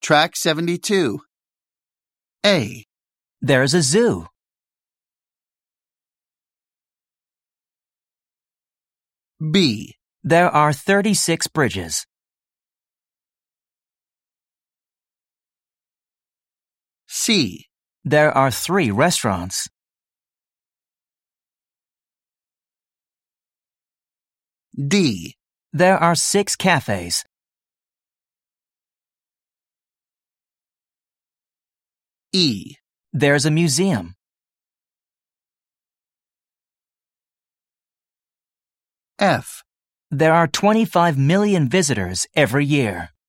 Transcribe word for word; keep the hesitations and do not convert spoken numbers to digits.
Track seventy-two. A. There's a zoo. B. There are thirty-six bridges. C. There are three restaurants. D. There are six cafes. E. There's a museum. F. There are twenty-five million visitors every year.